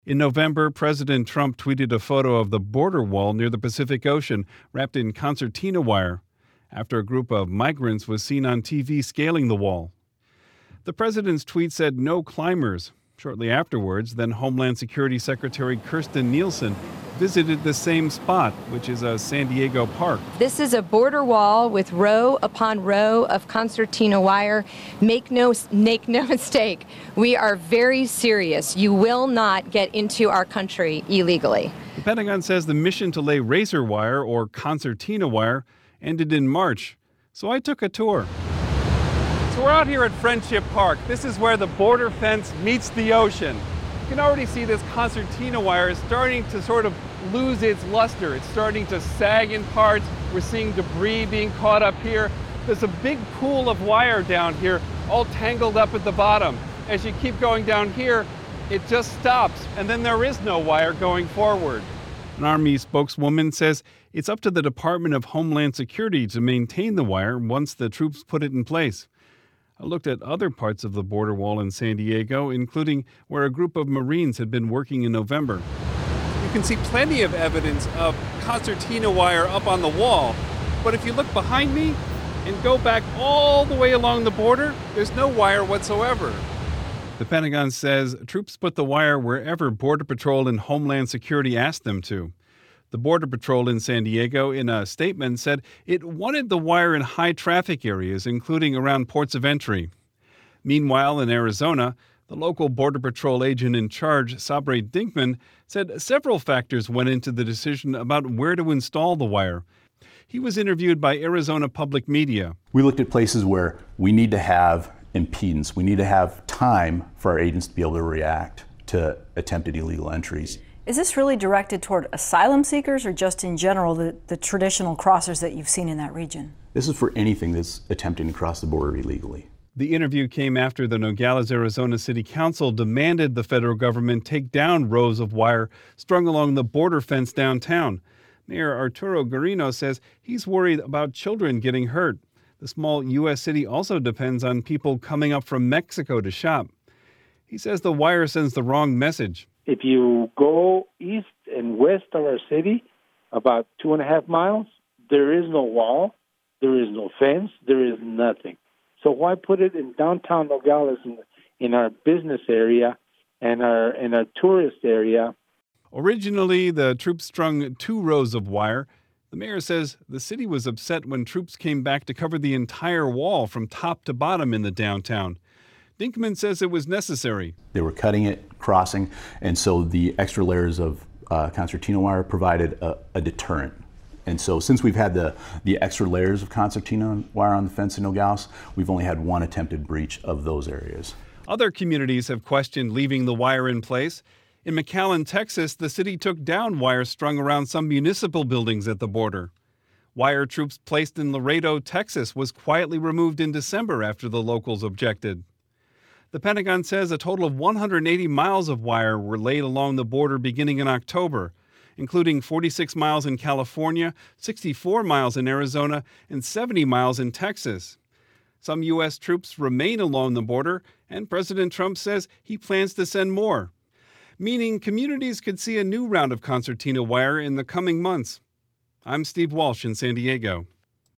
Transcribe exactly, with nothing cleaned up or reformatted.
In November, President Trump tweeted a photo of the border wall near the Pacific Ocean wrapped in concertina wire after a group of migrants was seen on T V scaling the wall. The president's tweet said no climbers. Shortly afterwards, then Homeland Security Secretary Kirstjen Nielsen visited the same spot, which is a San Diego park. This is a border wall with row upon row of concertina wire. Make no, make no mistake, we are very serious. You will not get into our country illegally. The Pentagon says the mission to lay razor wire, or concertina wire, ended in March. So I took a tour. So we're out here at Friendship Park. This is where the border fence meets the ocean. You can already see this concertina wire is starting to sort of lose its luster. It's starting to sag in parts. We're seeing debris being caught up here. There's a big pool of wire down here, all tangled up at the bottom. As you keep going down here, it just stops, and then there is no wire going forward. An Army spokeswoman says it's up to the Department of Homeland Security to maintain the wire once the troops put it in place. I looked at other parts of the border wall in San Diego, including where a group of Marines had been working in November. You can see plenty of evidence of concertina wire up on the wall, but if you look behind me and go back all the way along the border, there's no wire whatsoever. The Pentagon says troops put the wire wherever Border Patrol and Homeland Security asked them to. The Border Patrol in San Diego, in a statement, said it wanted the wire in high traffic areas, including around ports of entry. Meanwhile, in Arizona, the local Border Patrol agent in charge, Sabre Dinkman, said several factors went into the decision about where to install the wire. He was interviewed by Arizona Public Media. We looked at places where we need to have impedance. We need to have time for our agents to be able to react to attempted illegal entries. Is this really directed toward asylum seekers or just in general the, the traditional crossers that you've seen in that region? This is for anything that's attempting to cross the border illegally. The interview came after the Nogales, Arizona City Council demanded the federal government take down rows of wire strung along the border fence downtown. Mayor Arturo Guarino says he's worried about children getting hurt. The small U S city also depends on people coming up from Mexico to shop. He says the wire sends the wrong message. If you go east and west of our city, about two and a half miles, there is no wall, there is no fence, there is nothing. So why put it in downtown Nogales in, in our business area and our in our tourist area? Originally, the troops strung two rows of wire. The mayor says the city was upset when troops came back to cover the entire wall from top to bottom in the downtown. Dinkman says it was necessary. They were cutting it, crossing, and so the extra layers of uh, concertina wire provided a, a deterrent. And so since we've had the, the extra layers of concertina wire on the fence in Nogales, we've only had one attempted breach of those areas. Other communities have questioned leaving the wire in place. In McAllen, Texas, the city took down wire strung around some municipal buildings at the border. Wire troops placed in Laredo, Texas, was quietly removed in December after the locals objected. The Pentagon says a total of one hundred eighty miles of wire were laid along the border beginning in October, including forty-six miles in California, sixty-four miles in Arizona, and seventy miles in Texas. Some U S troops remain along the border, and President Trump says he plans to send more, meaning communities could see a new round of concertina wire in the coming months. I'm Steve Walsh in San Diego.